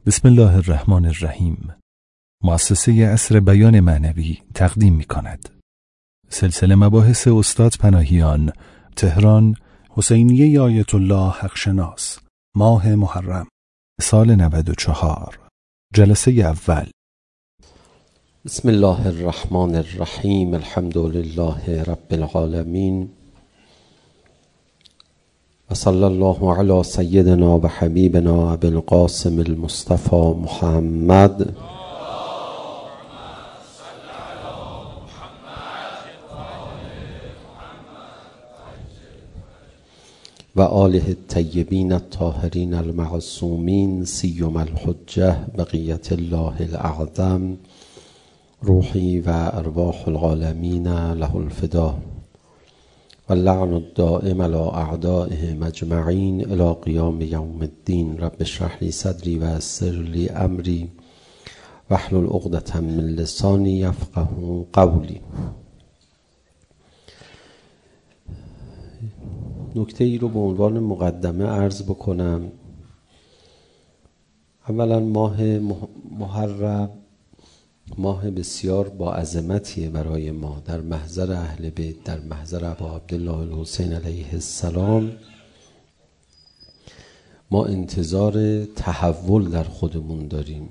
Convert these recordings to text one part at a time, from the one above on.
بسم الله الرحمن الرحیم. مؤسسه عصر بیان معنوی تقدیم می کند. سلسله مباحث استاد پناهیان، تهران، حسینیه آیت الله حقشناس، ماه محرم، سال 94، جلسه اول. بسم الله الرحمن الرحیم. الحمد لله رب العالمین و صلی الله علی سیدنا و حبیبنا ابی القاسم المصطفى محمد و آله الطیبین الطاهرین المعصومین سیما الحجة بقیة الله الاعظم روحی و ارواح العالمین له الفدا و اللعن الدائم علی اعدائهم اجمعین الی قیام یوم الدین. رب اشرح لی صدری و یسر لی امری واحلل عقدة من لسانی یفقهوا قولی. نکته ای رو به عنوان مقدمه عرض بکنم. اولا ماه محرم ماه بسیار با عظمتیه برای ما در محضر اهل بیت، در محضر ابا عبدالله الحسین علیه السلام. ما انتظار تحول در خودمون داریم،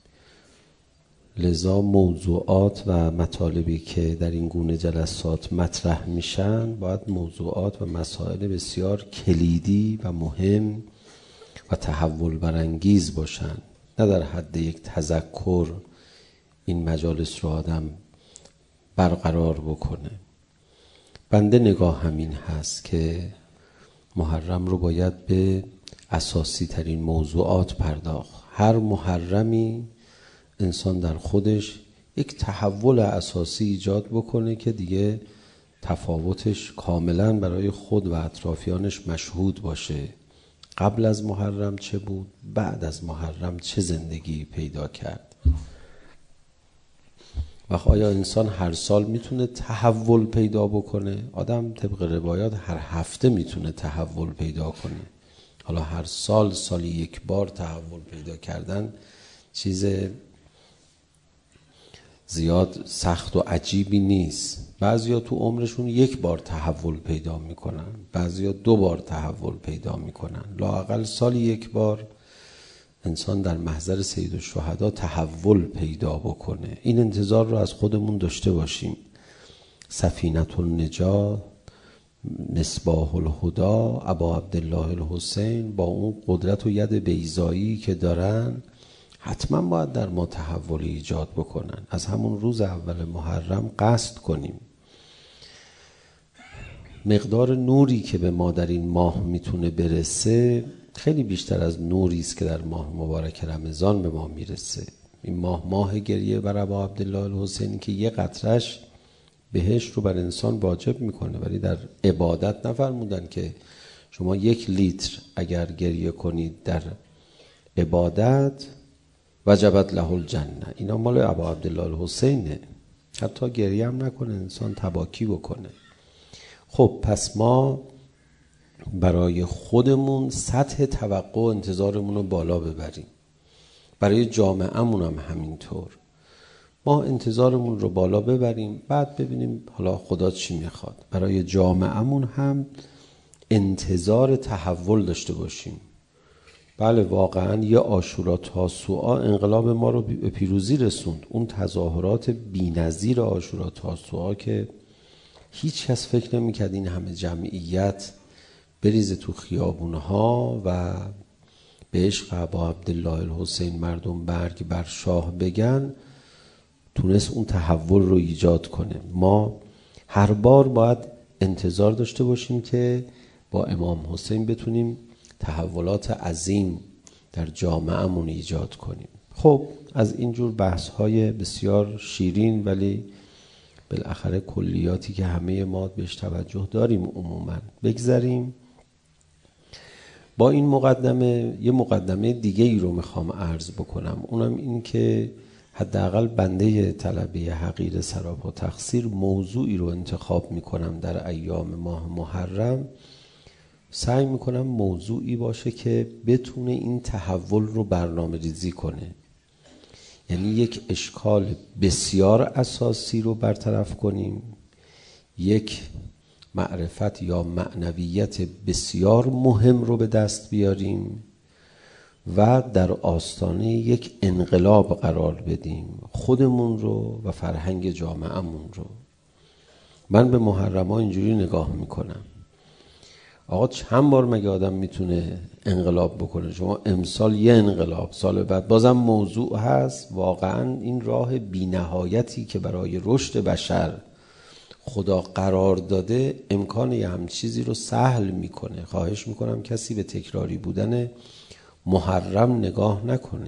لذا موضوعات و مطالبی که در این گونه جلسات مطرح میشن باید موضوعات و مسائل بسیار کلیدی و مهم و تحول برانگیز باشن، نه در حد یک تذکر این مجالس رو آدم برقرار بکنه. بنده نگاه همین هست که محرم رو باید به اساسی ترین موضوعات پرداخت. هر محرمی انسان در خودش یک تحول اساسی ایجاد بکنه که دیگه تفاوتش کاملا برای خود و اطرافیانش مشهود باشه. قبل از محرم چه بود؟ بعد از محرم چه زندگی پیدا کرد؟ و آیا انسان هر سال میتونه تحول پیدا بکنه؟ آدم طبق روایات هر هفته میتونه تحول پیدا کنه. حالا هر سالی یک بار تحول پیدا کردن چیز زیاد سخت و عجیبی نیست. بعضیا تو عمرشون یک بار تحول پیدا میکنن، بعضیا 2 بار تحول پیدا میکنن. لااقل سالی یک بار انسان در محضر سید الشهدا تحول پیدا بکنه. این انتظار رو از خودمون داشته باشیم. سفینة النجات، مصباح الهدی، ابا عبدالله الحسین با اون قدرت و ید بیضایی که دارن حتما باید در ما تحول ایجاد بکنن. از همون روز اول محرم قصد کنیم. مقدار نوری که به ما در این ماه میتونه برسه خیلی بیشتر از نوری است که در ماه مبارک رمضان به ما میرسه. این ماه گریه بر ابا عبدالله الحسینی که یه قطرش بهشت رو بر انسان واجب میکنه، ولی در عبادت نفرمودن که شما 1 لیتر اگر گریه کنید در عبادت وجبت له الجنه. اینا مال ابا عبدالله الحسینه. حتی گریه هم نکنه انسان تباکی بکنه. خب پس ما برای خودمون سطح توقع و انتظارمون رو بالا ببریم. برای جامعه‌مون هم همینطور. ما انتظارمون رو بالا ببریم، بعد ببینیم حالا خدا چی میخواد. برای جامعه‌مون هم انتظار تحول داشته باشیم. بله واقعا یه عاشورا تاسوعا انقلاب ما رو به پیروزی رسوند. اون تظاهرات بی‌نظیر عاشورا تاسوعا که هیچ کس فکر نمی‌کرد این همه جمعیت بریزه تو خیابونها و به عشق ابا عبدالله الحسین مردم برگ بر شاه بگن، تونست اون تحول رو ایجاد کنه. ما هر بار باید انتظار داشته باشیم که با امام حسین بتونیم تحولات عظیم در جامعهمون ایجاد کنیم. خب از اینجور بحث‌های بسیار شیرین ولی بالاخره کلیاتی که همه ما بهش توجه داریم عموماً بگذریم. با این مقدمه یه مقدمه دیگه ای رو میخوام عرض بکنم. اونم این که حداقل بنده طلبه حقیر سراپا تقصیر موضوعی رو انتخاب میکنم در ایام ماه محرم سعی میکنم موضوعی باشه که بتونه این تحول رو برنامه ریزی کنه، یعنی یک اشکال بسیار اساسی رو برطرف کنیم، یک معرفت یا معنویت بسیار مهم رو به دست بیاریم و در آستانه یک انقلاب قرار بدیم، خودمون رو و فرهنگ جامعه‌مون رو. من به محرم‌ها اینجوری نگاه میکنم، آقا چند بار مگه آدم میتونه انقلاب بکنه؟ شما امسال یه انقلاب، سال بعد بازم موضوع هست. واقعا این راه بی‌نهایتی که برای رشد بشر خدا قرار داده امکان یه همچین چیزی رو سهل میکنه. خواهش میکنم کسی به تکراری بودن محرم نگاه نکنه.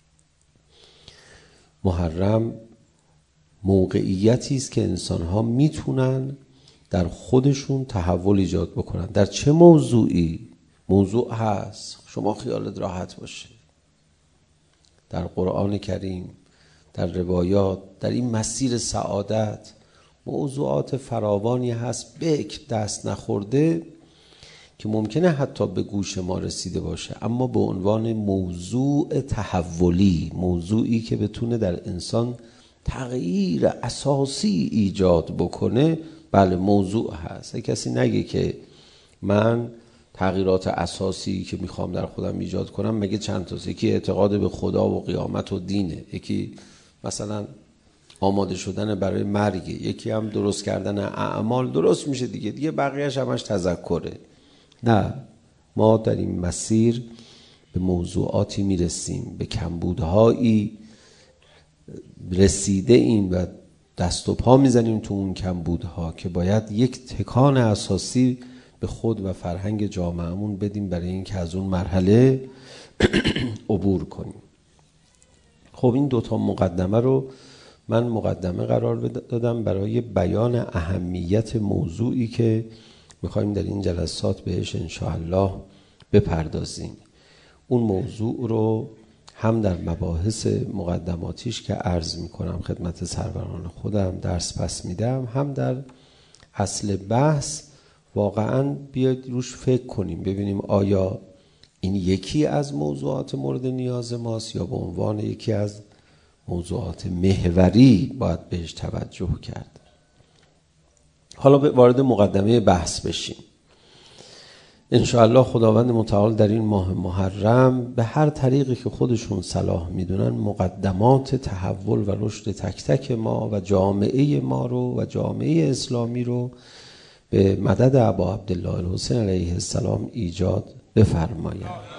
محرم موقعیتی است که انسان‌ها میتونن در خودشون تحول ایجاد بکنن. در چه موضوعی؟ موضوع هست، شما خیالت راحت باشه. در قرآن کریم، در روایات، در این مسیر سعادت موضوعات فراوانی هست بکر دست نخورده که ممکنه حتی به گوش ما رسیده باشه، اما به عنوان موضوع تحولی، موضوعی که بتونه در انسان تغییر اساسی ایجاد بکنه، بله موضوع هست. کسی نگه که من تغییرات اساسی که میخوام در خودم ایجاد کنم مگه چند تاست؟ یکی اعتقاد به خدا و قیامت و دینه، یکی مثلا آماده شدن برای مرگ، یکی هم درست کردن اعمال. درست میشه دیگه بقیهش همش تذکره. نه، ما در این مسیر به موضوعاتی میرسیم، به کمبودهایی رسیده ایم و دست و پا میزنیم تو اون کمبودها که باید یک تکان اساسی به خود و فرهنگ جامعهمون بدیم برای اینکه از اون مرحله عبور کنیم. خب این دوتا مقدمه رو من مقدمه قرار دادم برای بیان اهمیت موضوعی که میخوایم در این جلسات بهش انشاءالله بپردازیم. اون موضوع رو هم در مباحث مقدماتیش که عرض میکنم خدمت سروران خودم درس پس میدم، هم در اصل بحث واقعا بیاید روش فکر کنیم، ببینیم آیا این یکی از موضوعات مورد نیاز ماست یا به عنوان یکی از موضوعات محوری باید بهش توجه کرد. حالا وارد مقدمه بحث بشیم. انشاءالله خداوند متعال در این ماه محرم به هر طریقی که خودشون صلاح میدونن مقدمات تحول و رشد تک تک ما و جامعه ما رو و جامعه اسلامی رو به مدد ابا عبدالله الحسین علیه السلام ایجاد بفرماید.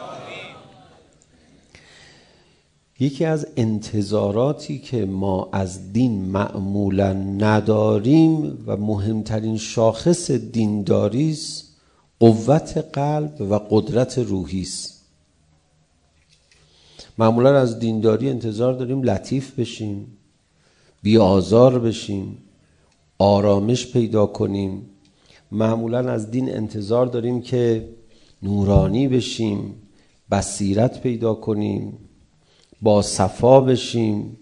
یکی از انتظاراتی که ما از دین معمولا نداریم و مهمترین شاخص دینداری است قوت قلب و قدرت روحی است. معمولا از دینداری انتظار داریم لطیف بشیم، بی آزار بشیم، آرامش پیدا کنیم. معمولا از دین انتظار داریم که نورانی بشیم، بصیرت پیدا کنیم، با صفا بشیم.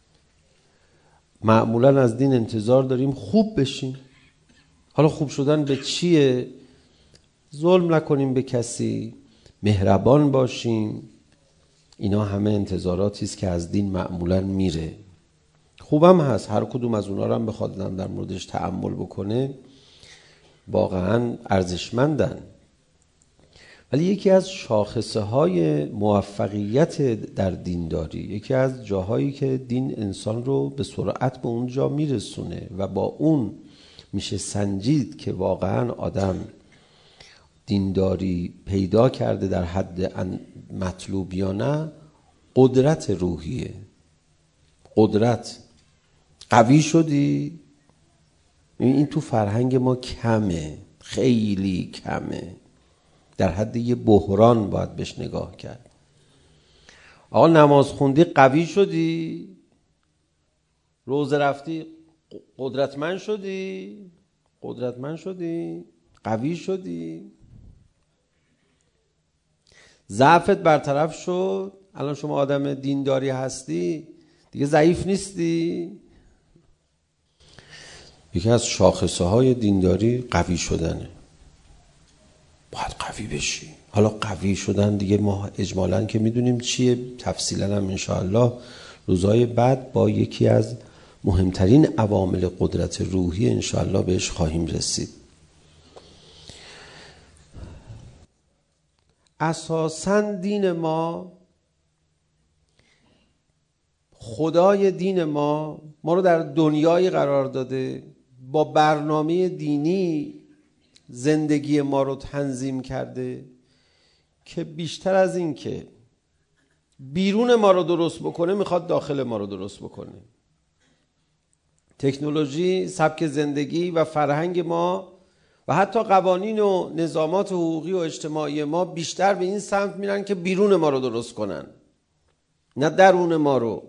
معمولا از دین انتظار داریم خوب بشیم. حالا خوب شدن به چیه؟ ظلم نکنیم به کسی، مهربان باشیم. اینا همه انتظاراتی است که از دین معمولا میره. خوبم هست، هر کدوم از اونا رو هم بخواد در موردش تأمل بکنه واقعا ارزشمندن. ولی یکی از شاخصه های موفقیت در دینداری، یکی از جاهایی که دین انسان رو به سرعت به اونجا میرسونه و با اون میشه سنجید که واقعا آدم دینداری پیدا کرده در حد مطلوب یا نه، قدرت روحیه. قدرت قوی شدی، این تو فرهنگ ما کمه، خیلی کمه، در حد یه بحران باید بهش نگاه کرد. آقا نماز خوندی قوی شدی، روزه رفتی قدرتمند شدی، قوی شدی، ضعفت برطرف شد، الان شما آدم دینداری هستی دیگه ضعیف نیستی. یکی از شاخصه های دینداری قوی شدنه. باید قوی بشی. حالا قوی شدن دیگه ما اجمالاً که میدونیم چیه، تفصیلاً هم انشاءالله روزهای بعد با یکی از مهمترین عوامل قدرت روحی انشاءالله بهش خواهیم رسید. اساساً دین ما، خدای دین ما رو در دنیای قرار داده، با برنامه دینی زندگی ما رو تنظیم کرده که بیشتر از این که بیرون ما رو درست بکنه میخواد داخل ما رو درست بکنه. تکنولوژی، سبک زندگی و فرهنگ ما و حتی قوانین و نظامات حقوقی و اجتماعی ما بیشتر به این سمت میرن که بیرون ما رو درست کنن، نه درون ما رو.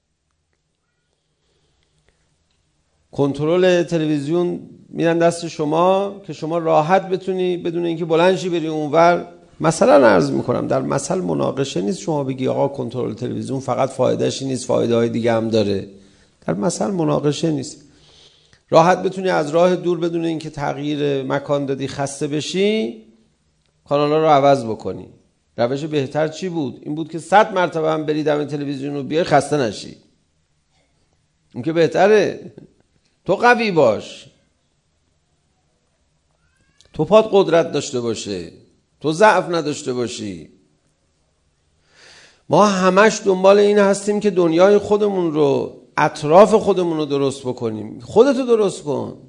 کنترل تلویزیون میرن دست شما که شما راحت بتونی بدون اینکه بلند شی بری اونور. مثلا عرض میکنم، در مثل مناقشه نیست شما بگی آقا کنترل تلویزیون فقط فایدهش نیست، فایده های دیگه هم داره. در مثل مناقشه نیست. راحت بتونی از راه دور بدون اینکه تغییر مکان دادی خسته بشی کانالا رو عوض بکنی. روش بهتر چی بود؟ این بود که 100 مرتبه هم بری دم تلویزیون رو بیای خسته نشی. این که بهتره. تو قوی باش، تو پات قدرت داشته باشه، تو ضعف نداشته باشی. ما همش دنبال این هستیم که دنیای خودمون رو، اطراف خودمون رو درست بکنیم. خودتو درست کن.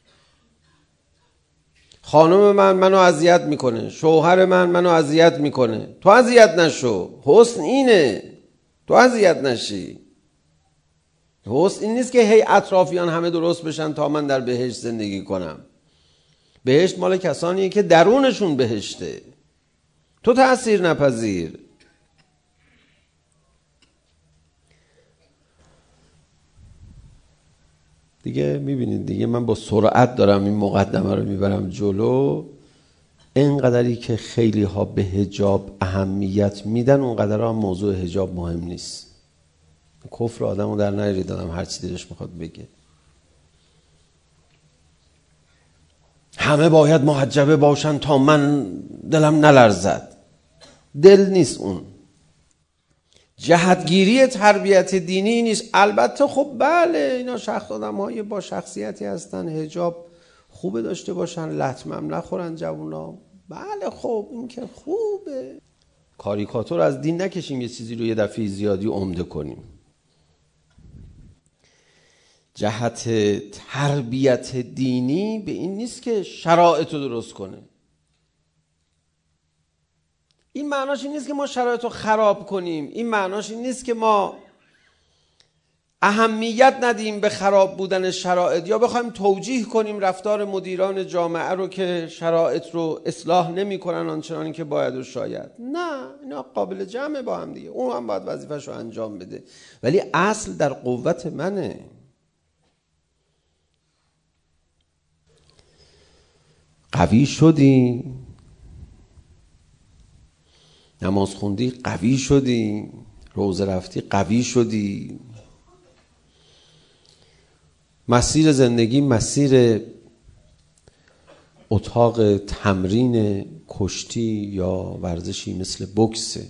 خانم منو اذیت میکنه، شوهر منو اذیت میکنه، تو اذیت نشو. حسن اینه، تو اذیت نشی. حسن این نیست که هی اطرافیان همه درست بشن تا من در بهشت زندگی کنم. بهشت مال کسانیه که درونشون بهشته، تو تأثیر نپذیر. دیگه میبینید دیگه من با سرعت دارم این مقدمه رو میبرم جلو. اینقدری که خیلی ها به حجاب اهمیت میدن اونقدر هم موضوع حجاب مهم نیست. کفر آدم رو در نیاری دادم هر چی دلش میخواد بگه. همه باید محجبه باشن تا من دلم نلرزد. دل نیست اون. جهتگیری تربیت دینی نیست. البته خب بله اینا آدم های با شخصیتی هستن، حجاب خوبه داشته باشن، لطمم نخورن جوونا. بله خب این که خوبه. کاریکاتور از دین نکشیم یه چیزی رو یه دفعه زیادی عمده کنیم. جهت تربیت دینی به این نیست که شرایط رو درست کنه. این معناش این نیست که ما شرایط رو خراب کنیم. این معناش این نیست که ما اهمیت ندیم به خراب بودن شرایط یا بخوایم توجیه کنیم رفتار مدیران جامعه رو که شرایط رو اصلاح نمی کنن آنچنانی که باید و شاید. نه، اینا قابل جمعه با هم دیگه. اون هم باید وظیفه‌ش رو انجام بده. ولی اصل در قوت منه. قوی شدی، نماز خوندی قوی شدی، روزه رفتی قوی شدی. مسیر زندگی مسیر اتاق تمرین کشتی یا ورزشی مثل بوکسه.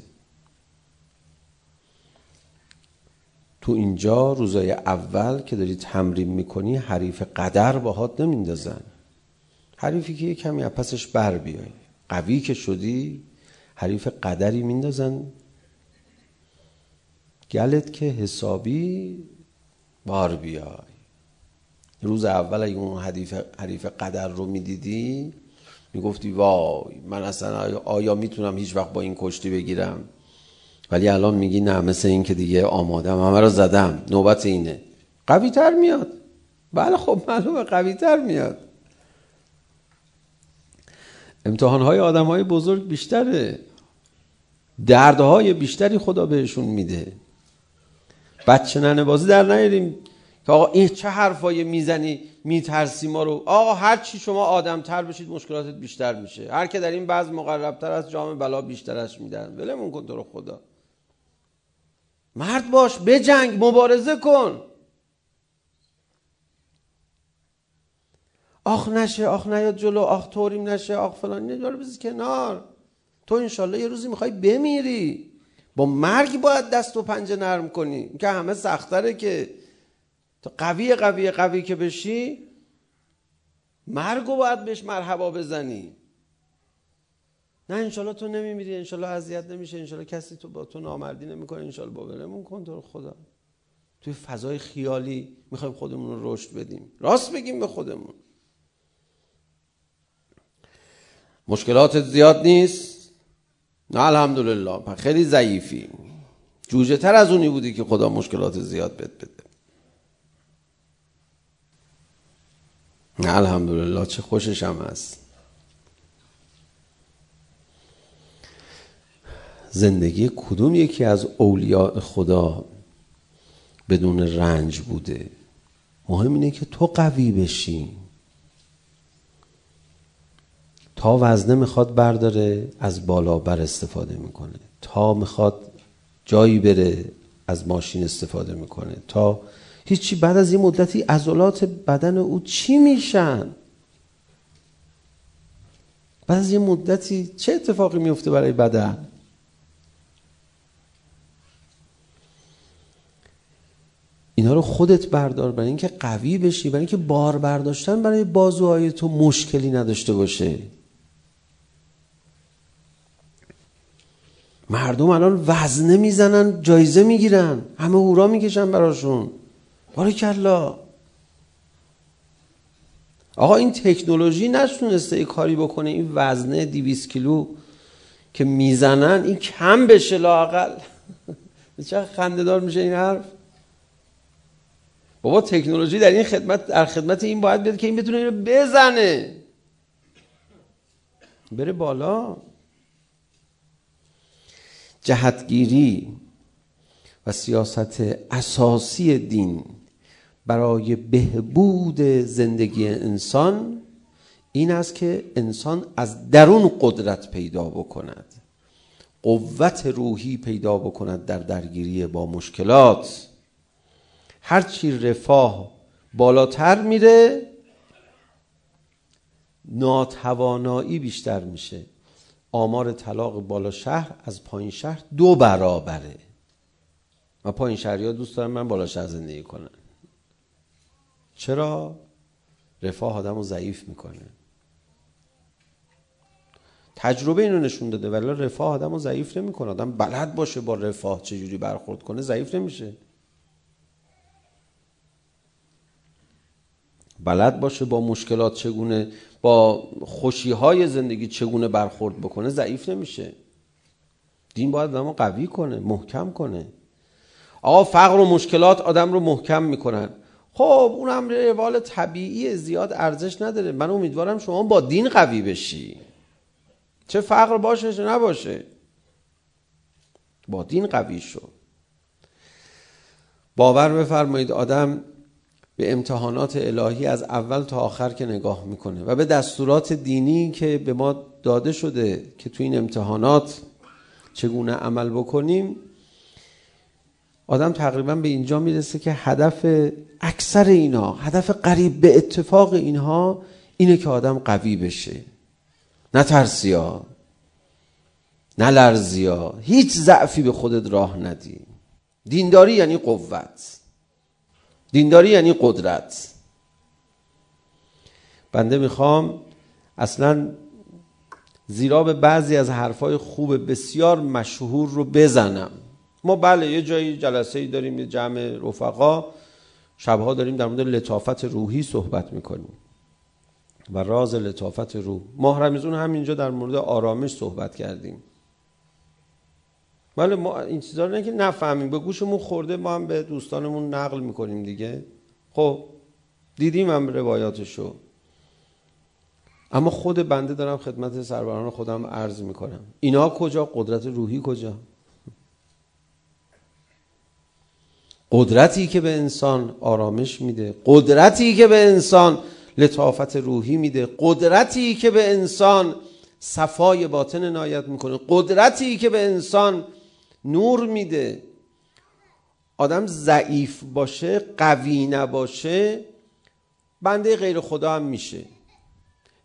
تو اینجا روزای اول که داری تمرین میکنی حریف قدر باهات نمیندازن. حریفی که کمی از پسش بر بیای. قوی که شدی حریف قدری میندازن گلت که حسابی بار بیای. روز اول اگه اون حریف قدر رو میدیدی میگفتی وای من اصلا آیا میتونم هیچ وقت با این کشتی بگیرم؟ ولی الان میگی نه، مثل این که دیگه آمادم، همه رو زدم، نوبت اینه. قوی تر میاد. بله خب معلومه قوی تر میاد. امتحانهای آدمهای بزرگ بیشتره، دردهای بیشتری خدا بهشون میده. بچه ننه بازی در نیاریم که آقا این چه حرفایی میزنی میترسی ما رو. آقا هر چی شما آدم تر بشید مشکلاتت بیشتر میشه. هر که در این بعض مقربتر از جام بلا بیشترش میدن. ولمون کن تو رو خدا. مرد باش، بجنگ، مبارزه کن. آخ نشه، آخ نیاد جلو، آخ طوریم نشه، آخ فلان، اینا رو بذار کنار. تو انشالله یه روزی میخوای بمیری، با مرگ باید دست و پنجه نرم کنی که همه سختره. که تو قوی قوی قوی که بشی، مرگو باید بهش مرحبا بزنی. نه انشالله تو نمیمیری، انشالله اذیت نمیشه، انشالله کسی تو با تو نامردی نمیکنه، انشالله با ولمون کن تو رو خدا. توی فضای خیالی میخوایم خودمون رو رشد بدیم. راست بگیم به خودمون. مشکلاتت زیاد نیست؟ نه الحمدلله، خیلی ضعیفی، جوجه تر از اونی بودی که خدا مشکلات زیاد بهت بده. نه الحمدلله، چه خوشش هم هست. زندگی کدوم یکی از اولیاء خدا بدون رنج بوده؟ مهم اینه که تو قوی بشی. تا وزنه میخواد برداره، از بالا بر استفاده میکنه. تا میخواد جایی بره، از ماشین استفاده میکنه. تا هیچی. بعد از این مدتی عضلات بدن او چی میشن؟ بعد از این مدتی چه اتفاقی میفته برای بدن؟ اینا رو خودت بردار، برای اینکه قوی بشی، برای اینکه بار برداشتن برای بازوهای تو مشکلی نداشته باشه. مردم الان وزنه میزنن، جایزه میگیرن، همه هورا میکشن براشون. باریکلا. آقا این تکنولوژی نتونسته ای کاری بکنه این وزنه 200 کیلو که میزنن این کم بشه لااقل؟ چه خنده‌دار میشه این حرف. بابا تکنولوژی در این خدمت، در خدمت این باید بیاد که این بتونه اینو بزنه، بره بالا. جهتگیری و سیاست اساسی دین برای بهبود زندگی انسان این است که انسان از درون قدرت پیدا بکند، قوت روحی پیدا بکند در درگیری با مشکلات. هرچی رفاه بالاتر میره، ناتوانایی بیشتر میشه. آمار طلاق بالا شهر از پایین شهر 2 برابره. و پایین شهریا دوست دارم من بالا شهر زندگی کنن. چرا؟ رفاه آدم رو ضعیف میکنه. تجربه اینو نشون داده. ولی رفاه آدم رو ضعیف نمیکنه. آدم بلد باشه با رفاه چجوری برخورد کنه، ضعیف نمیشه. بلد باشه با مشکلات چگونه، با خوشی‌های زندگی چگونه برخورد بکنه، ضعیف نمیشه. دین باید آدمو قوی کنه، محکم کنه. آقا فقر و مشکلات آدم رو محکم میکنن. خب اون هم روال طبیعی، زیاد ارزش نداره. من امیدوارم شما با دین قوی بشی، چه فقر باشه چه نباشه، با دین قوی شو. باور بفرمایید آدم به امتحانات الهی از اول تا آخر که نگاه میکنه و به دستورات دینی که به ما داده شده که تو این امتحانات چگونه عمل بکنیم، آدم تقریبا به اینجا میرسه که هدف اکثر اینا، هدف قریب به اتفاق اینها اینه که آدم قوی بشه. نه ترسیا، نه لرزیا، هیچ ضعفی به خودت راه ندی. دینداری یعنی قوت، دینداری یعنی قدرت. بنده میخوام اصلا زیرا به بعضی از حرفای خوب بسیار مشهور رو بزنم. ما بله یه جایی جلسه‌ای داریم، یه جمع رفقا، شبها داریم در مورد لطافت روحی صحبت میکنیم و راز لطافت روح. ماه رمضان همینجا در مورد آرامش صحبت کردیم. بله ما این چیزا رو نه که نفهمیم، به گوشمون خورده، ما هم به دوستانمون نقل میکنیم دیگه. خب دیدیم هم روایاتشو. اما خود بنده دارم خدمت سروران خودم عرض میکنم، اینا کجا؟ قدرت روحی کجا؟ قدرتی که به انسان آرامش میده، قدرتی که به انسان لطافت روحی میده، قدرتی که به انسان صفای باطن عنایت میکنه، قدرتی که به انسان نور میده. آدم ضعیف باشه، قوی نباشه، بنده غیر خدا هم میشه.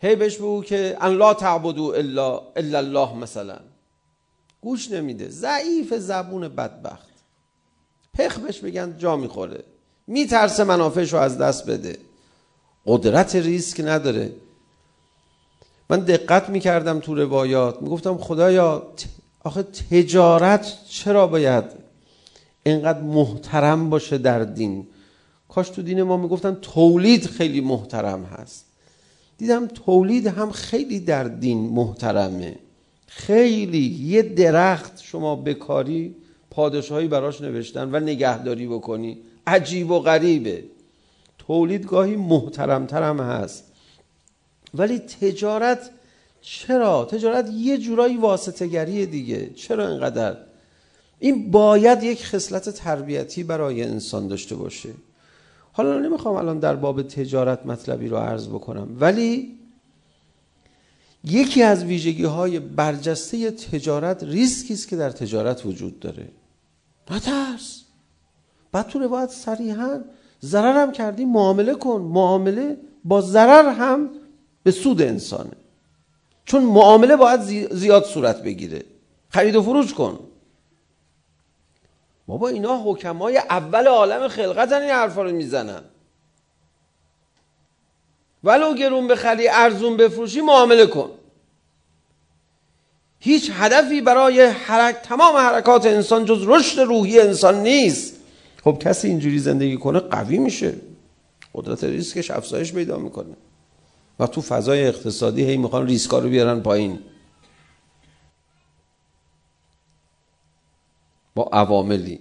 هی بهش بگو که ان لا تعبدوا الا الله مثلا، گوش نمیده، ضعیف زبون بدبخت. پخ بهش بگن جا میخوره، میترسه منافعشو از دست بده، قدرت ریسک نداره. من دقت میکردم تو روایات، میگفتم خدایا آخه تجارت چرا باید اینقدر محترم باشه در دین؟ کاش تو دین ما میگفتن تولید خیلی محترم هست. دیدم تولید هم خیلی در دین محترمه. خیلی یه درخت شما بکاری پادشاهی براش نوشتن و نگهداری بکنی، عجیب و غریبه. تولید گاهی محترمترم هست. ولی تجارت چرا؟ تجارت یه جورایی واسطه گریه دیگه. چرا اینقدر؟ این باید یک خصلت تربیتی برای انسان داشته باشه. حالا نمیخوام الان در باب تجارت مطلبی رو عرض بکنم، ولی یکی از ویژگی‌های برجسته تجارت ریسکی است که در تجارت وجود داره. نترس. بعد تو روایت صریحاً ضرر هم کردی معامله کن. معامله با ضرر هم به سود انسانه، چون معامله باید زیاد صورت بگیره. خرید و فروش کن. بابا اینا حکمای اول عالم خلقتن، این حرفا رو میزنن. ولو گرون بخری ارزون بفروشی معامله کن. هیچ هدفی برای تمام حرکات انسان جز رشد روحی انسان نیست. خب کسی اینجوری زندگی کنه قوی میشه، قدرت ریسکش افزایش پیدا میکنه و تو فضای اقتصادی هی میخوان ریسکا رو بیارن پایین با عواملی.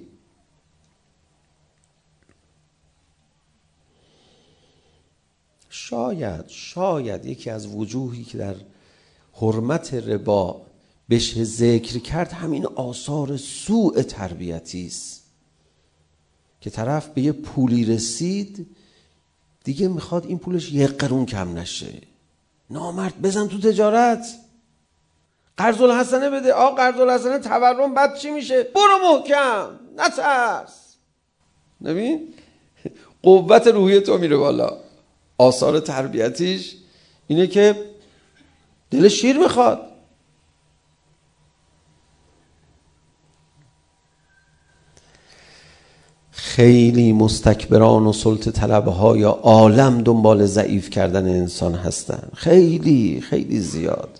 شاید یکی از وجوهی که در حرمت ربا بشه ذکر کرد همین آثار سوء تربیتی است که طرف به یه پولی رسید دیگه میخواد این پولش یک قرون کم نشه. نامرد بزن تو تجارت، قرض الحسنه بده. قرض الحسنه تورم بعد چی میشه؟ برو محکم، نترس. نبین قوت روحی تو میره بالا. آثار تربیتیش اینه که دل شیر میخواد. خیلی مستکبران و سلطه طلبهای عالم دنبال ضعیف کردن انسان هستن، خیلی خیلی زیاد.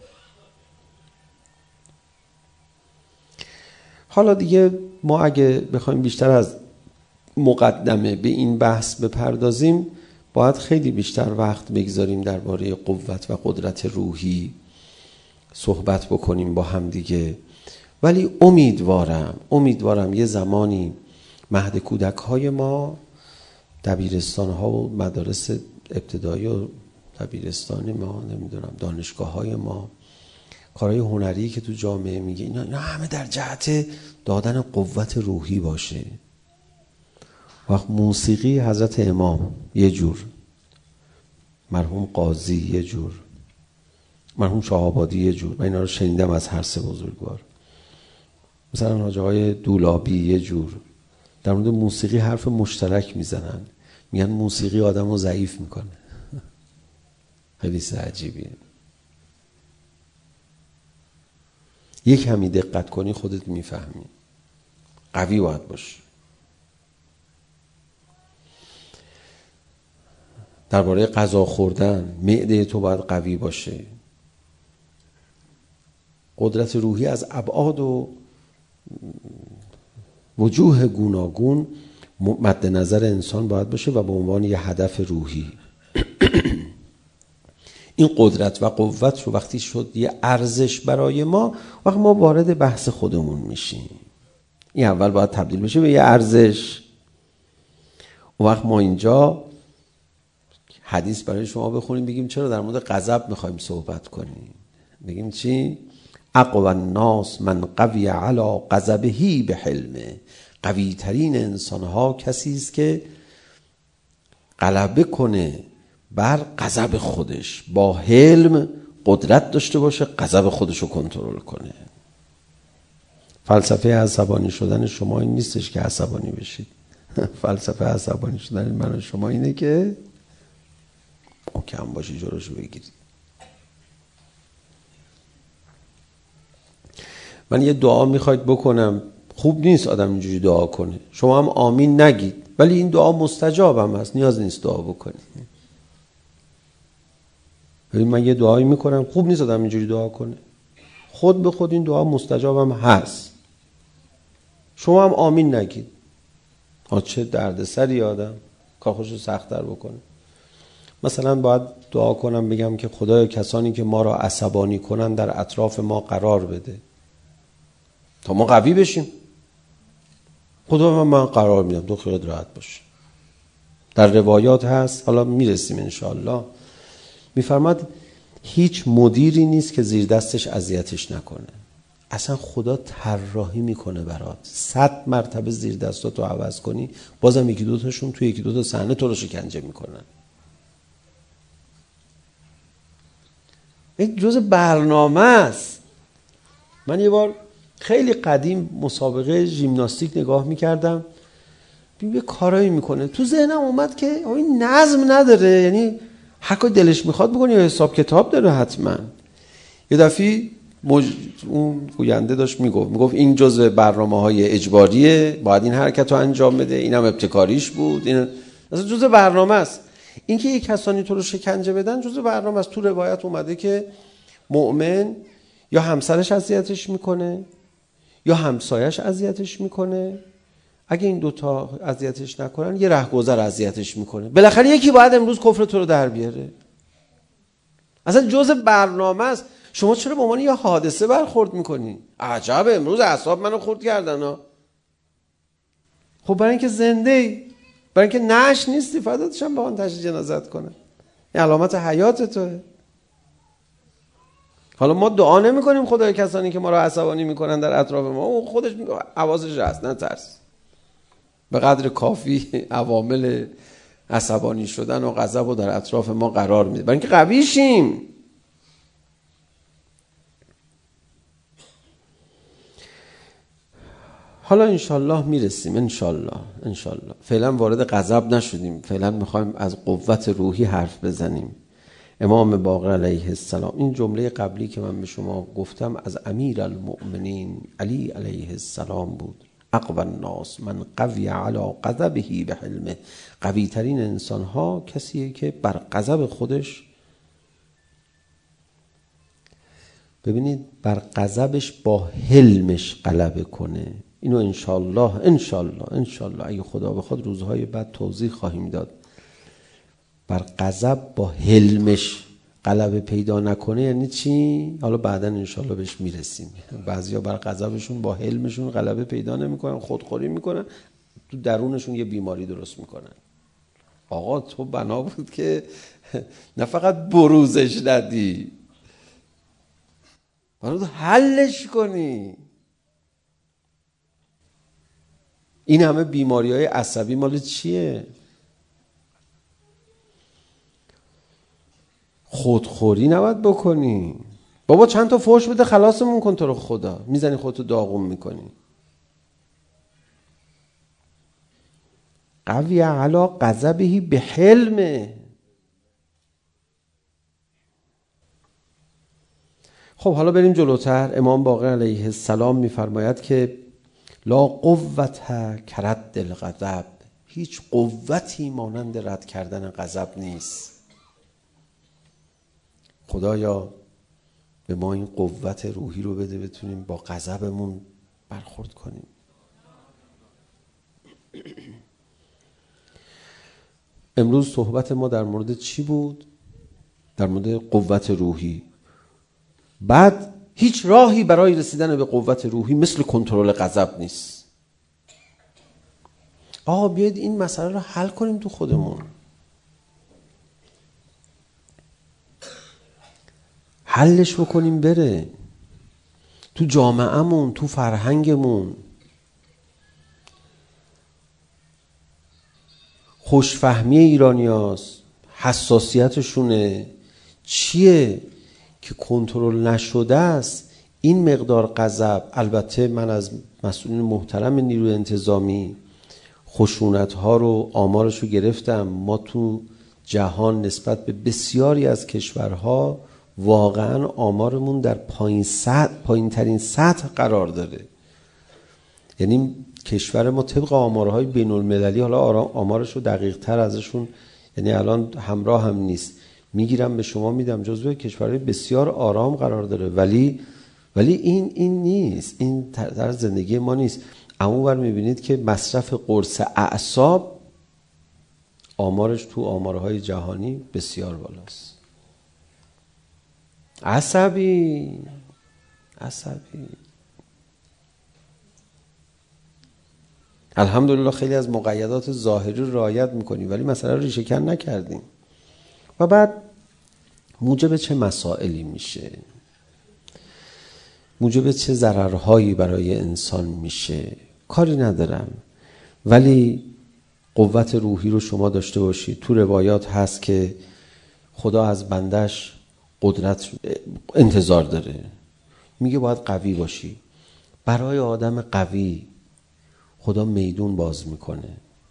حالا دیگه ما اگه بخوایم بیشتر از مقدمه به این بحث بپردازیم باید خیلی بیشتر وقت بگذاریم درباره قوت و قدرت روحی صحبت بکنیم با هم دیگه. ولی امیدوارم یه زمانی مهد کودک های ما، دبیرستان ها و مدارس ابتدایی و دبیرستان ما، نمیدونم دانشگاه های ما، کارهای هنری که تو جامعه میگه اینا همه در جهت دادن قوت روحی باشه. وقت موسیقی حضرت امام یه جور، مرحوم قاضی یه جور، مرحوم شاه‌آبادی یه جور. من اینا رو شنیدم از هر سه بزرگوار. مثلا حاج آقای دولابی یه جور در مورد موسیقی حرف مشترک میزنن، میگن موسیقی آدم رو ضعیف میکنه. خیلی عجیبیه. یک کمی دقت کنی خودت میفهمی. قوی باید باش. درباره غذا خوردن معده تو باید قوی باشه. قدرت روحی از ابعاد و وجوه گوناگون مد نظر انسان باید باشه و به عنوان یه هدف روحی. این قدرت و قوت رو وقتی شد یه ارزش برای ما، وقتی ما وارد بحث خودمون میشیم، این اول باید تبدیل بشه به یه ارزش. اون وقت ما اینجا حدیث برای شما بخونیم بگیم چرا در مورد غضب میخوایم صحبت کنیم. بگیم چی؟ اقوى الناس من قوی علی غضبه بحلمه. قوی ترین انسان ها کسی است که غلبه کنه بر غضب خودش، با حلم قدرت داشته باشه غضب خودش رو کنترل کنه. فلسفه عصبانی شدن شما این نیستش که عصبانی بشید. فلسفه عصبانی شدن من و شما اینه که محکم باشی جلوشو بگیری. من یه دعا میخواید بکنم، خوب نیست آدم اینجوری دعا کنه. شما هم آمین نگید، ولی این دعا مستجاب هم هست، نیاز نیست دعا بکنید. ولی من یه دعایی میکنم، خوب نیست آدم اینجوری دعا کنه. خود به خود این دعا مستجاب هم هست. شما هم آمین نگید. چه دردسری آدم کار خودشو سخت‌تر بکنه. مثلا باید دعا کنم بگم که خدایا کسانی که ما را عصبانی کنن در اطراف ما قرار بده تا ما قوی بشیم. خدا من قرار میدم، تو خیالت راحت باش. در روایات هست، حالا میرسیم انشاءالله، میفرماد هیچ مدیری نیست که زیر دستش اذیتش نکنه. اصلا خدا طراحی میکنه برات 100 مرتبه زیر دستاتو عوض کنی، بازم یکی دوتاشون توی یکی دوتا صحنه تو رو شکنجه میکنن. این جزء برنامه است. من یه بار خیلی قدیم مسابقه ژیمناستیک نگاه میکردم، یه کارایی میکنه، تو ذهنم اومد که این نظم نداره، یعنی هر کاری دلش میخواد بکنه، یا حساب کتاب داره حتما. یه دفعه اون گوینده داشت میگفت این جزء برنامه‌های اجباریه، باید این حرکت رو انجام بده، اینم ابتکاریش بود، این اصلا جزء برنامه است. اینکه یک کسانی تو رو شکنجه بدن جزء برنامه است. تو روایت اومده که مؤمن یا همسرش اذیتش میکنه یا همسایش اذیتش میکنه، اگه این دوتا اذیتش نکنن یه رهگذر اذیتش میکنه. بالاخره یکی باید امروز کفر تو رو در بیاره. اصلا جزء برنامه است. شما چرا به عنوان یه حادثه برخورد میکنی؟ عجب امروز اعصاب منو خورد کردن ها. خب برای اینکه زنده ای، برای اینکه نعش نیستی، فداتش هم با آن تشییع جنازت کنه. این علامت حیات توه. حالا ما دعا نمی کنیم خدای کسانی که ما رو عصبانی میکنن در اطراف ما، اون خودش حواسش هست، نه ترس. به قدر کافی عوامل عصبانی شدن و غضب رو در اطراف ما قرار میده برای اینکه قوی شیم. حالا انشالله میرسیم، انشالله. فعلا وارد غضب نشدیم، فعلا میخوایم از قوت روحی حرف بزنیم. امام باقر علیه السلام، این جمله قبلی که من به شما گفتم از امیرالمؤمنین علی علیه السلام بود. اقوى الناس من قوی علی غضبه بحلمه. قوی ترین انسان ها کسیه که بر غضب خودش، ببینید، بر غضبش با حلمش غلبه کنه. اینو انشالله اگه خدا بخواد روزهای بعد توضیح خواهیم داد. بر غضب با حلمش غلبه پیدا نکنه یعنی چی؟ حالا بعداً انشالله بهش میرسیم. بعضیا بر غضبشون با حلمشون غلبه پیدا نمیکنن، خودخوری میکنن، تو درونشون یه بیماری درست میکنن. آقا تو بنا بود که نه فقط بروزش ندی، باید حلش کنی. این همه بیماری‌های عصبی مال چیه؟ خودخوری نباید بکنی. بابا چند تا فحش بده خلاصمون کن تو رو خدا، میزنی خودتو داغون میکنی. قوی علی غضبه بحلمه. خب حالا بریم جلوتر. امام باقر علیه السلام میفرماید که لا قوت کرد الغضب. هیچ قوتی مانند رد کردن غضب نیست. خدایا به ما این قوت روحی رو بده بتونیم با غضبمون برخورد کنیم. امروز صحبت ما در مورد چی بود؟ در مورد قوت روحی. بعد هیچ راهی برای رسیدن به قوت روحی مثل کنترل غضب نیست. آقا بیاید این مسئله رو حل کنیم تو خودمون. حلش بکنیم بره تو جامعهمون، تو فرهنگمون. خوشفهمی ایرانیاست، حساسیتشونه چیه که کنترل نشده است. این مقدار غضب، البته من از مسئولین محترم نیروی انتظامی خشونت‌ها رو آمارش رو گرفتم. ما تو جهان نسبت به بسیاری از کشورها واقعا آمارمون در پایین ترین سطح قرار داره. یعنی کشور ما طبق آمارهای بین المللی، حالا آمارش رو دقیق تر ازشون، یعنی الان همراه هم نیست، میگیرم به شما میدم، جزو کشورهای بسیار آرام قرار داره. ولی این نیست، این در زندگی ما نیست. اونور میبینید که مصرف قرص اعصاب آمارش تو آمارهای جهانی بسیار بالاست. عصبی الحمدلله خیلی از مقیدات ظاهری رعایت میکنیم، ولی مسئله رو ریشه کن نکردیم. و بعد موجب چه مسائلی میشه، موجب چه ضررهایی برای انسان میشه کاری ندارم، ولی قوت روحی رو شما داشته باشید. تو روایات هست که خدا از بندش قدرت انتظار داره، میگه باید قوی باشی. برای آدم قوی خدا میدون باز میکنه،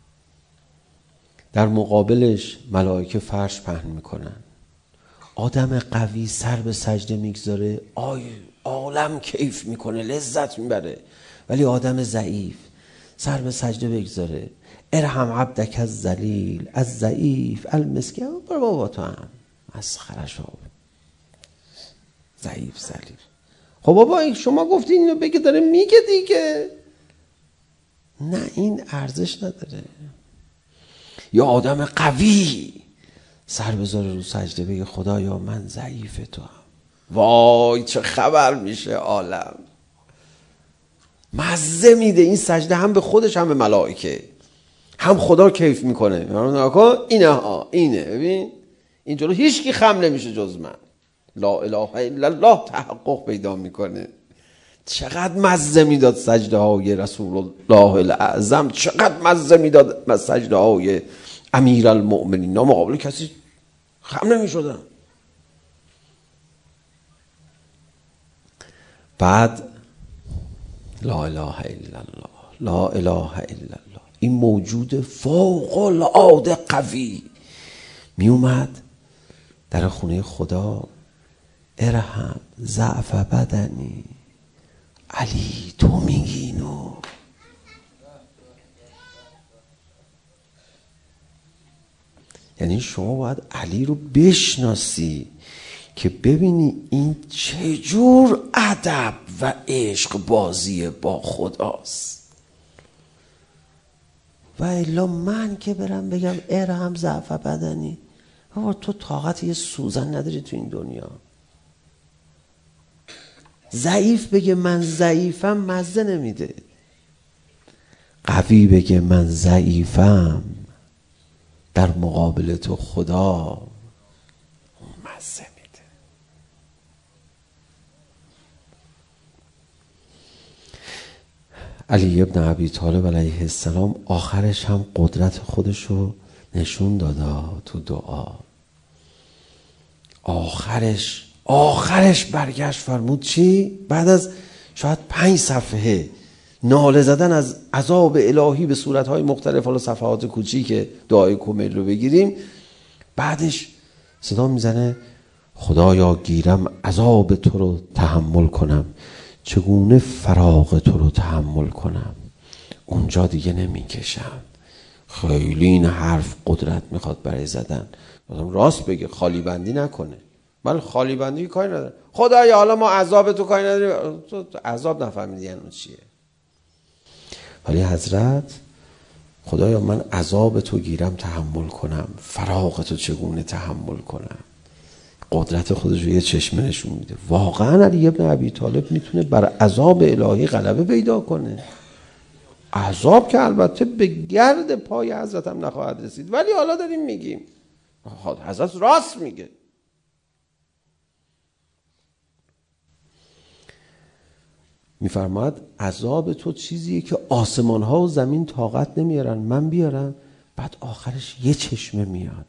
در مقابلش ملائکه فرش پهن میکنن. آدم قوی سر به سجده میگذاره، عالم کیف میکنه، لذت میبره. ولی آدم ضعیف سر به سجده بگذاره، ارحم عبدک از ذلیل از ضعیف المسکین، برو بابا تو هم مسخرش ها، ضعیف ذلیل. خب بابا شما گفتی اینو بگه، داره میگه دیگه. نه، این ارزش نداره. یا آدم قوی سر بذاره رو سجده بگه خدایا من ضعیف تو هم، وای چه خبر میشه عالم. مزه میده این سجده، هم به خودش هم به ملائکه، هم خدا کیف میکنه. اینه ببین، این جلو هیچ کی خم نمیشه جز من. لا اله الا الله تحقق پیدا میکنه. چقدر مزه میداد سجده های رسول الله الاعظم، چقدر مزه میداد سجده های امیر المؤمنین. مقابل کسی خم نمیشدن. بعد لا اله الا الله، لا اله الا الله، این موجود فوق العاده قوی می اومد در خونه خدا، ارحم ضعف بدنی، علی تو میگی اینو. یعنی شما باید علی رو بشناسی که ببینی این چجور ادب و عشق بازی با خداست. و الا من که برم بگم ارحم ضعف بدنی، بابا تو طاقت یه سوزن نداری تو این دنیا. ضعیف بگه من ضعیفم مزه نمیده، قوی بگه من ضعیفم در مقابل تو خدا مزه میده. علی ابن ابی طالب علیه السلام آخرش هم قدرت خودشو نشون داده تو دعا. آخرش برگشت فرمود چی؟ بعد از شاید 5 صفحه ناله زدن از عذاب الهی به صورتهای مختلف، حالا صفحات کوچیک دعای کمیل رو بگیریم، بعدش صدا میزنه خدایا گیرم عذاب تو رو تحمل کنم، چگونه فراق تو رو تحمل کنم. اونجا دیگه نمیکشم. خیلی این حرف قدرت میخواد برای زدن. راست بگه، خالی بندی نکنه. بله خالی بندی کاری نداره. خدایا حالا ما عذاب تو کاری نداریم، تو عذاب نفهمیدی یعنی چیه. ولی حضرت خدایا من عذاب تو گیرم تحمل کنم، فراق تو چگونه تحمل کنم. قدرت خودش رو یه چشمه نشون میده. واقعا علی ابن ابی طالب میتونه بر عذاب الهی غلبه پیدا کنه. عذاب که البته به گرد پای حضرت هم نخواهد رسید، ولی حالا داریم میگیم حضرت راست میگه. میفرماد عذاب تو چیزیه که آسمان ها و زمین طاقت نمیارن، من بیارم. بعد آخرش یه چشمه میاد،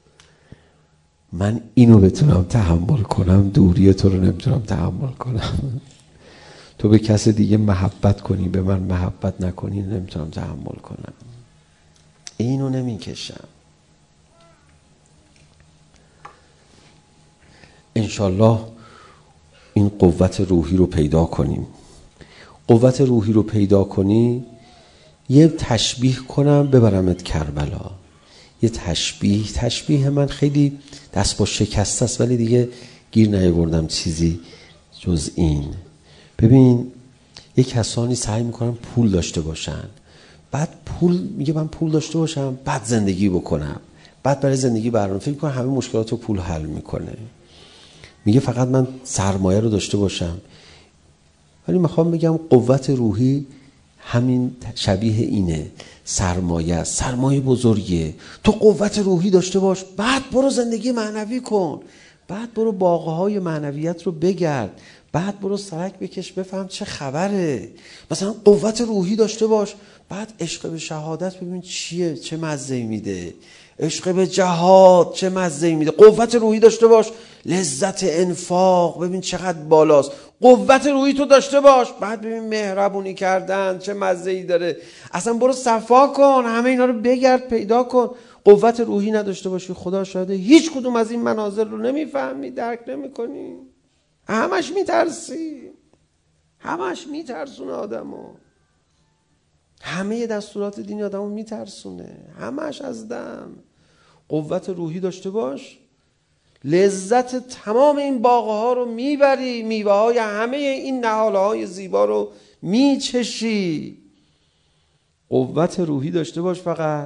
من اینو بتونم تحمل کنم، دوری تو رو نمیتونم تحمل کنم. تو به کس دیگه محبت کنی، به من محبت نکنی، نمیتونم تحمل کنم. اینو نمیکشم. انشالله این قوت روحی رو پیدا کنیم. قوت روحی رو پیدا کنی، یه تشبیه کنم ببرمت کربلا. یه تشبیه من خیلی دست با شکسته است، ولی دیگه گیر نیاوردم چیزی جز این. ببین یه کسانی سعی میکنن پول داشته باشن، بعد میگه من پول داشته باشم بعد زندگی بکنم، بعد برای زندگی برنامه فکر میکنه همه مشکلات رو پول حل میکنه. میگه فقط من سرمایه رو داشته باشم. ولی میخوام بگم قوت روحی همین شبیه اینه، سرمایه بزرگیه. تو قوت روحی داشته باش، بعد برو زندگی معنوی کن، بعد برو باغه‌های معنویت رو بگرد، بعد برو سرک بکش بفهم چه خبره. مثلا قوت روحی داشته باش، بعد عشق به شهادت ببین چیه، چه مزه‌ای میده. عشق به جهاد چه مزه‌ای میده. قوت روحی داشته باش، لذت انفاق ببین چقدر بالاست. قوت روحی تو داشته باش، بعد ببین مهربونی کردن چه مزه‌ای داره. اصلا برو صفا کن، همه اینا رو بگرد پیدا کن. قوت روحی نداشته باشی، خدا شاهده هیچ کدوم از این مناظر رو نمیفهمی، درک نمی‌کنی. همش میترسی، همش میترسونه آدمو. همه دستورات دینی آدمو میترسونه، همش از دم. قوت روحی داشته باش، لذت تمام این باغ‌ها رو میبری، میوه‌های همه این نهال‌های زیبا رو میچشی. قوت روحی داشته باش فقط.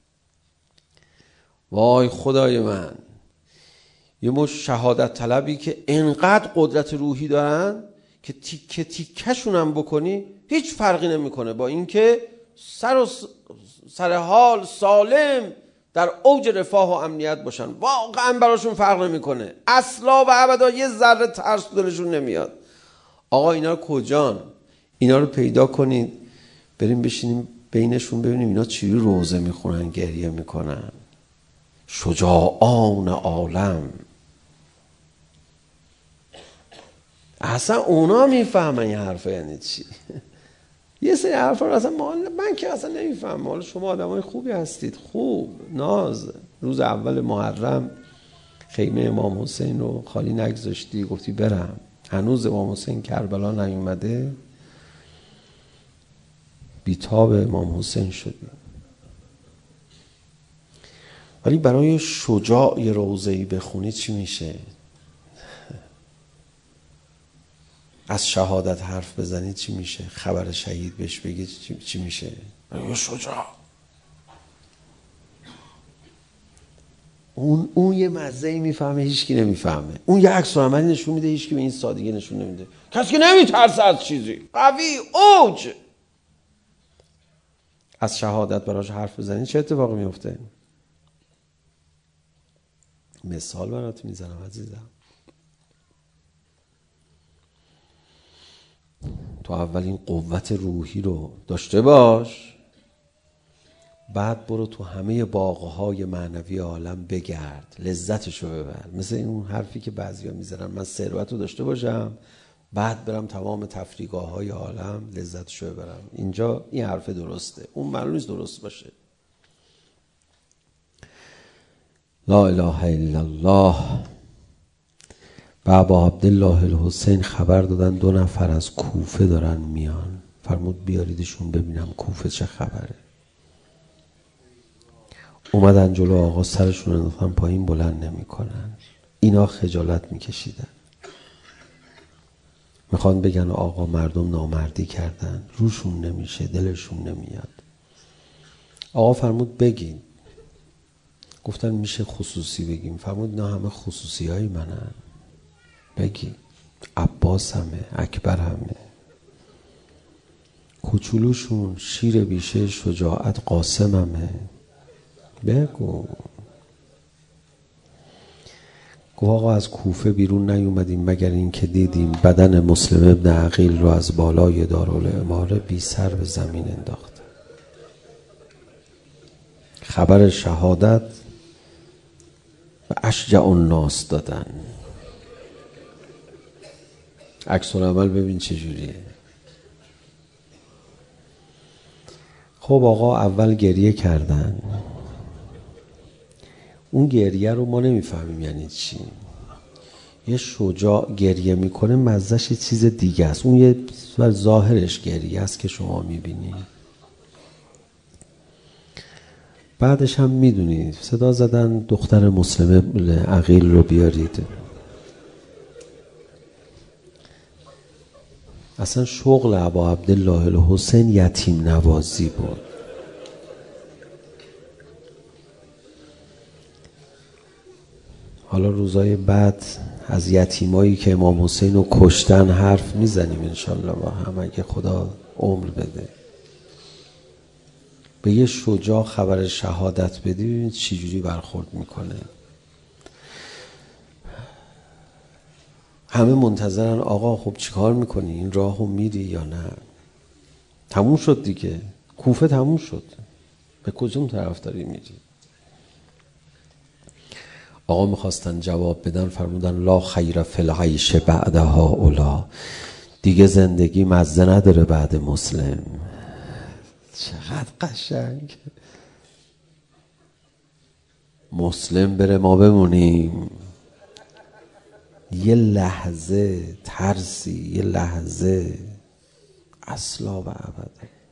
وای خدای من، یه مش شهادت طلبی که انقدر قدرت روحی دارن که تیکه تیکشون هم بکنی هیچ فرقی نمیکنه با اینکه سر حال سالم در اوج رفاه و امنیت باشن. واقعا براشون فرق نمیکنه، اصلا و ابدا یه ذره ترس دلشون نمیاد. آقا اینا کجان؟ اینا رو پیدا کنید، بریم بشینیم بینشون ببینیم اینا چی روزه میخونن، گریه میکنن. شجاعان عالم. اصلا اونا میفهمن این حرفا یعنی چی. یه سری حرفا رو اصلا من که اصلا نمیفهمم. حالا شما آدمای خوبی هستید، خوب ناز. روز اول محرم خیمه امام حسین رو خالی نگذاشتی، گفتی برم. هنوز امام حسین کربلا نیومده، بیتاب امام حسین شدی. ولی برای شجاع یه روضه‌ای بخونی چی میشه؟ از شهادت حرف بزنی چی میشه؟ خبر شهید بهش بگی چی میشه؟ برای شجاع اون یه مزه‌ای میفهمه هیچکی نمیفهمه. اون یه عکس العملی نشون میده هیچکی به این سادگی نشون نمیده. کسی که نمیترسه از چیزی، قوی، اوج. از شهادت براش حرف بزنی چه اتفاقی میفته؟ مثال برات میزنم عزیزم. تو اول این قوت روحی رو داشته باش، بعد برو تو همه باغ‌های معنوی عالم بگرد، لذتشو ببر. مثل اون حرفی که بعضیا میزنن من ثروت رو داشته باشم بعد برم تمام تفریحگاه‌های عالم لذتشو ببرم. اینجا این حرف درسته، اون معلوم نیست درست باشه. لا اله الا الله. بابا عبدالله الحسین خبر دادن 2 نفر از کوفه دارن میان، فرمود بیاریدشون ببینم کوفه چه خبره. اومدن جلو آقا، سرشون رو انداختن پایین، بلند نمی کنن. اینا خجالت میکشیدن، میخوان بگن آقا مردم نامردی کردن، روشون نمیشه، دلشون نمیاد. آقا فرمود بگین. گفتن میشه خصوصی بگیم؟ فرمود نه همه خصوصی های منن، بگی. عباس همه، اکبر همه، کوچولوشون شیر بیشه شجاعت قاسم همه، بگو. گفت آقا از کوفه بیرون نیومدیم مگر این که دیدیم بدن مسلم ابن عقیل رو از بالای دارالعماره بی سر به زمین انداخت. خبر شهادت و اشجع الناس دادن. عکس العمل ببین چجوریه. خب آقا اول گریه کردن. اون گریه رو ما نمیفهمیم یعنی چی. یه شجاع گریه میکنه مزهش یه چیز دیگه است. اون یه ظاهرش گریه است که شما میبینی. بعدش هم میدونید صدا زدن دختر مسلمه عقیل رو بیارید. اصلا شغل ابا عبدالله الحسین یتیم نوازی بود. حالا روزای بعد از یتیمایی که امام حسین رو کشتن حرف میزنیم انشالله با هم اگه خدا عمر بده. به یه شجاع خبر شهادت بدی ببینید چی جوری برخورد میکنه. همه منتظرن آقا خب چیکار میکنی؟ این راهو میری یا نه؟ تموم شد دیگه، کوفه تموم شد، به کجا طرف داری میری؟ آقا میخواستن جواب بدن فرمودن لا خیر فی العیش بعدها اولا، دیگه زندگی مزه نداره بعد مسلم. چقدر قشنگ. مسلم بره ما بمونیم. یه لحظه ترسی، یه لحظه اصلا و ابدا.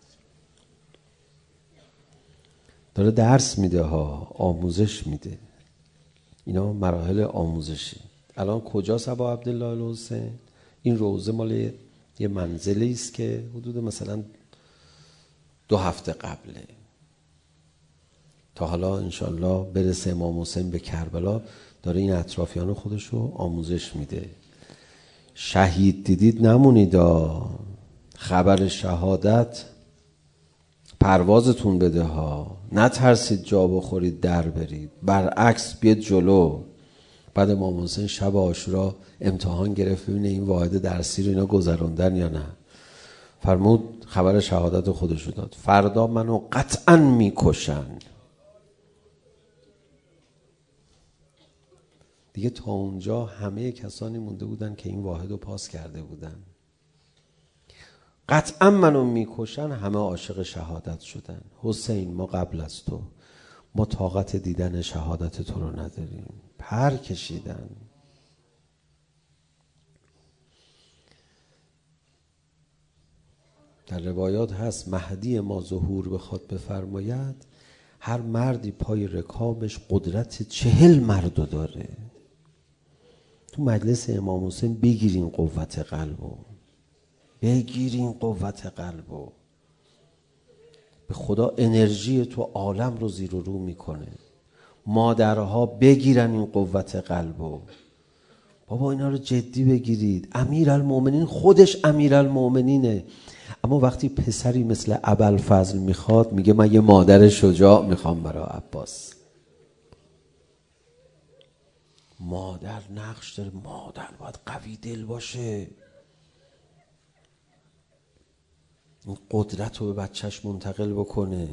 داره درس میده ها، آموزش میده. اینا مراحل آموزشی. الان کجاست ابا عبدالله الحسین؟ این روضه مال یه منزلی است که حدود مثلا 2 هفته قبله. تا حالا انشالله برسه امام حسین به کربلا، داره این اطرافیان خودش رو آموزش میده. شهید دیدید نمونید، خبر شهادت پروازتون بده ها، نترسید جا بخورید در برید، برعکس بیاد جلو. بعد امام حسین شب عاشورا امتحان گرفت ببینه این واحد درسی رو اینا گذروندن یا نه. فرمود خبر شهادت خودش رو داد، فردا منو قطعا میکشن. دیگه تا اونجا همه کسانی مونده بودن که این واحد رو پاس کرده بودن. قطعا منو میکشن، همه عاشق شهادت شدن. حسین ما قبل از تو، ما طاقت دیدن شهادت تو رو نداریم. پر کشیدن. در روایات هست مهدی ما ظهور بخواد بفرماید، هر مردی پای رکابش قدرت 40 مردو داره. تو مجلس امام حسین بگیرین قوت قلبو، بگیرین قوت قلبو. به خدا انرژی تو عالم رو زیر و رو میکنه. مادرها بگیرن این قوت قلبو. بابا اینا رو جدی بگیرید. امیرالمومنین خودش امیرالمومنینه، اما وقتی پسری مثل ابوالفضل میخواد میگه من یه مادر شجاع میخوام برای عباس. مادر نقش داره، مادر باید قوی دل باشه، این قدرت رو به بچهش منتقل بکنه.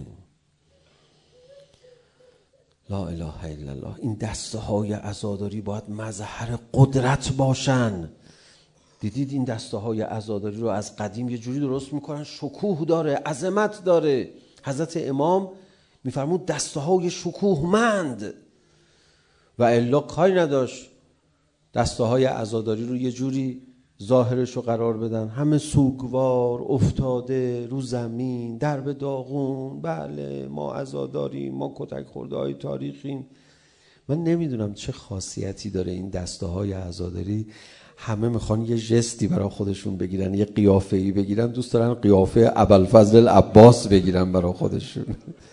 لا اله الا الله. این دسته های عزاداری باید مظهر قدرت باشن. دیدید این دسته های عزاداری رو از قدیم یه جوری درست میکنن، شکوه داره، عظمت داره. حضرت امام میفرمود دسته های شکوهمند، و الا کاری نداشت دسته های عزاداری رو یه جوری ظاهرش رو قرار بدن، همه سوگوار افتاده رو زمین، درب داغون. بله ما عزاداریم، ما کتک خورده های تاریخیم. من نمیدونم چه خاصیتی داره این دسته های عزاداری. همه میخوان یه جستی برای خودشون بگیرن، یه قیافه‌ای بگیرن. دوست دارن قیافه ابوالفضل العباس بگیرن برای خودشون.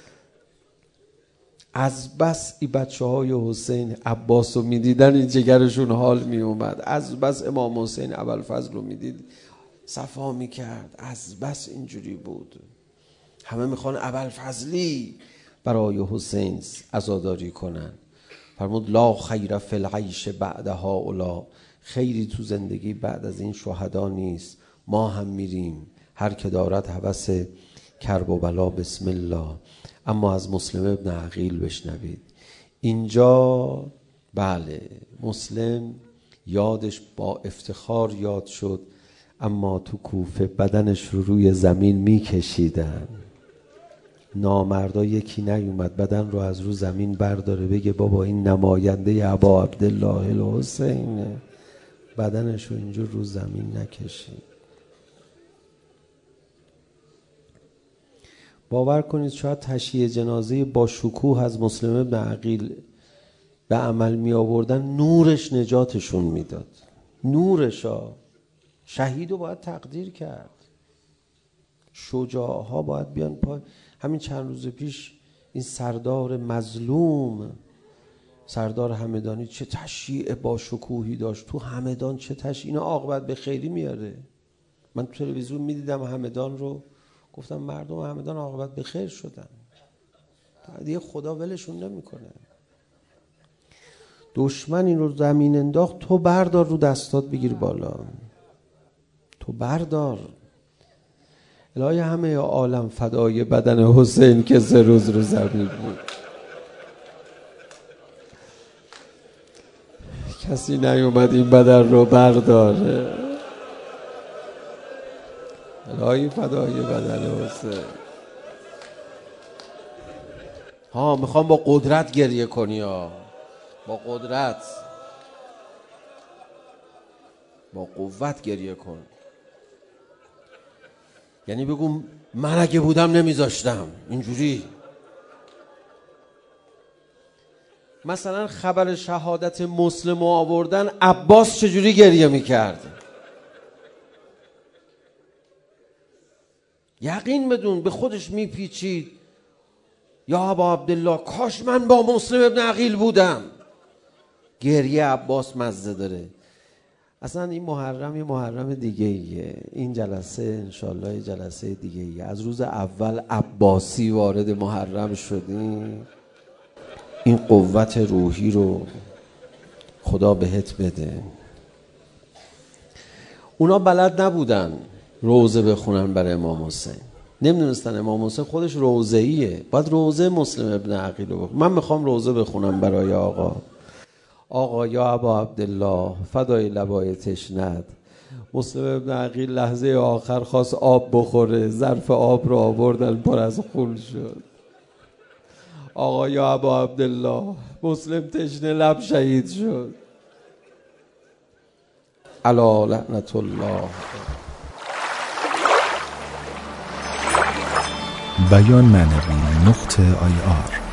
از بس این بچه های حسین عباس رو میدیدن این جگرشون حال میومد. از بس امام حسین ابوالفضل رو میدید صفا میکرد. از بس اینجوری بود. همه میخوان ابوالفضلی برای حسین عزاداری کنن. فرمود لا خیر فی العیش بعدها اولا، خیری تو زندگی بعد از این شهدا نیست. ما هم میریم، هر که دارد هوس کرب و بلا بسم الله. اما از مسلم ابن عقیل بشنوید. اینجا بله مسلم یادش با افتخار یاد شد، اما تو کوفه بدنش رو روی زمین میکشیدن. نامردا یکی نیومد بدن رو از رو زمین برداره بگه بابا این نماینده ابا عبدالله الحسینه. بدنش رو اینجور رو زمین نکشید. باور کنید شاید تشییع جنازه با شکوه از مسلم ابن عقیل به عمل می آوردن نورش نجاتشون میداد. نورشا شهید رو باید تقدیر کرد، شجاع ها باید بیان پای. همین چند روز پیش این سردار مظلوم، سردار همدانی، چه تشییع با شکوهی داشت تو همدان، چه تشییع، اینا عاقبت به خیری میاره. من تو تلویزیون میدیدم همدان رو، گفتم مردم همدان عاقبت به خیر شدن، دیگه خدا ولشون نمیکنه. دشمن این رو زمین انداخت، تو بردار رو دستات بگیر بالا، تو بردار. الهی همه عالم فدای بدن حسین که 3 روز رو زمین بود. کسی نیومد این بدن رو برداره. الهی فدای بدن حسین. ها میخوام با قدرت گریه کنی ها، با قدرت، با قوت گریه کن. یعنی بگو من اگه بودم نمیذاشتم اینجوری. مثلا خبر شهادت مسلم آوردن، عباس چجوری گریه میکرد؟ یقین بدون، به خودش میپیچید یا ابا عبدالله کاش من با مسلم ابن عقیل بودم. گریه عباس مزه داره. اصلا این محرم یه محرم دیگه ایه. این جلسه انشالله یه جلسه دیگه ایه. از روز اول عباسی وارد محرم شدیم. این قوت روحی رو خدا بهت بده. اونا بلد نبودن روزه بخونن برای امام حسین، نمیدونستن امام حسین خودش روزه‌ایه، باید روزه مسلم ابن عقیل رو بخونن. من میخوام روزه بخونم برای آقا یا ابا عبدالله فدای لبای تشنت. مسلم ابن عقیل لحظه آخر خواست آب بخوره، ظرف آب رو آوردن پر از خون شد. آقا یا ابا عبدالله مسلم تشنه لب شهید شد. علی لعنت الله. بیان معنوی .ir